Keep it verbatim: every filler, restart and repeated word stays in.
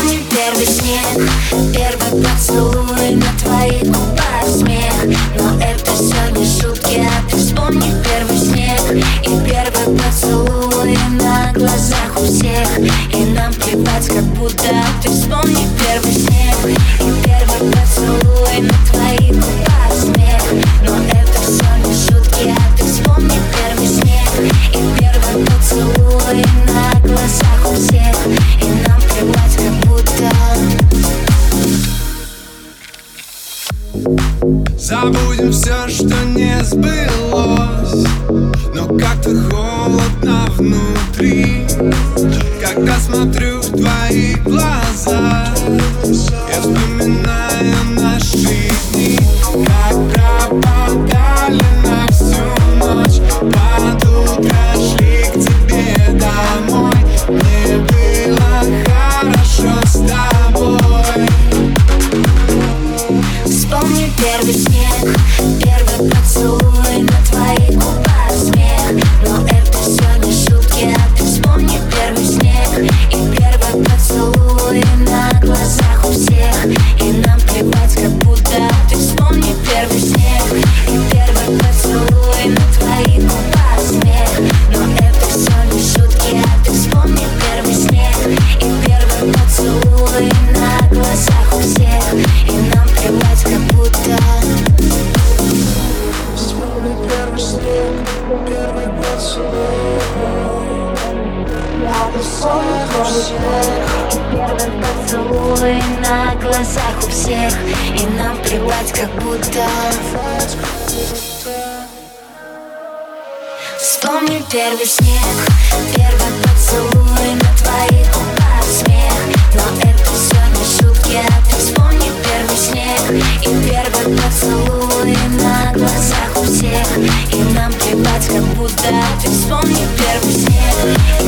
Вспомни первый снег, первый поцелуй, на твоих губах смех. Но это все не шутки, а ты вспомни первый снег и первый поцелуй на глазах у всех. И нам плевать, как будто ты вспомни первый снег и первый поцелуй, на твоих губах смех. Но это все не шутки, а ты вспомни первый снег и первый поцелуй на глазах у всех. И нам плевать, как будто. Забудем все, что не сбылось, но как-то холодно внутри, когда смотрю в твои глаза. Я вспоминаю наши дни, как пропадали на всю ночь. Под утро шли к тебе домой. Мне было хорошо с тобой. Вспомни первый снег, первый поцелуй, на твоих губах смех. Но это все не шутки, а ты вспомни первый снег и первый поцелуй на глазах у всех. И нам плевать, как будто ты вспомни первый снег и первый поцелуй, на твоих губах смех. Но это все не шутки, а ты вспомни первый снег и первый поцелуй на глазах у всех. И нам плевать, как будто. Вспомни первый снег, первый поцелуй. Первый поцелуй на глазах у всех. И нам плевать, как будто. Вспомни первый снег, первый поцелуй, на твоих губах смех. Но это все не шутки, а ты вспомни первый снег и первый поцелуй на глазах у всех. И нам плевать, как будто ты вспомни первый снег